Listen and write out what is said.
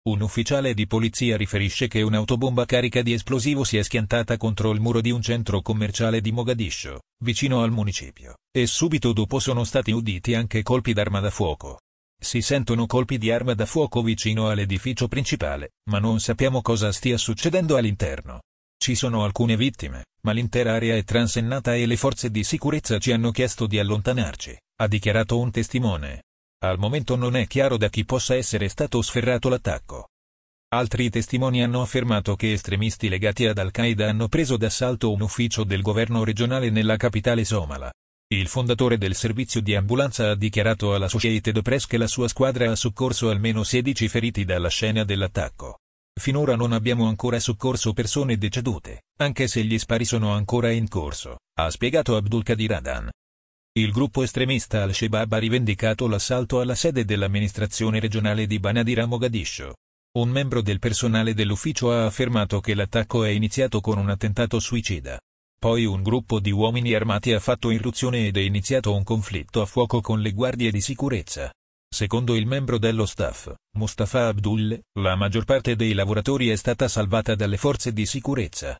Un ufficiale di polizia riferisce che un'autobomba carica di esplosivo si è schiantata contro il muro di un centro commerciale di Mogadiscio, vicino al municipio, e subito dopo sono stati uditi anche colpi d'arma da fuoco. Si sentono colpi di arma da fuoco vicino all'edificio principale, ma non sappiamo cosa stia succedendo all'interno. Ci sono alcune vittime, ma l'intera area è transennata e le forze di sicurezza ci hanno chiesto di allontanarci, ha dichiarato un testimone. Al momento non è chiaro da chi possa essere stato sferrato l'attacco. Altri testimoni hanno affermato che estremisti legati ad Al-Qaeda hanno preso d'assalto un ufficio del governo regionale nella capitale somala. Il fondatore del servizio di ambulanza ha dichiarato all'Associated Press che la sua squadra ha soccorso almeno 16 feriti dalla scena dell'attacco. Finora non abbiamo ancora soccorso persone decedute, anche se gli spari sono ancora in corso, ha spiegato Abdulkadir Adan. Il gruppo estremista Al-Shabaab ha rivendicato l'assalto alla sede dell'amministrazione regionale di Banadir a Mogadiscio. Un membro del personale dell'ufficio ha affermato che l'attacco è iniziato con un attentato suicida. Poi un gruppo di uomini armati ha fatto irruzione ed è iniziato un conflitto a fuoco con le guardie di sicurezza. Secondo il membro dello staff, Mustafa Abdul, la maggior parte dei lavoratori è stata salvata dalle forze di sicurezza.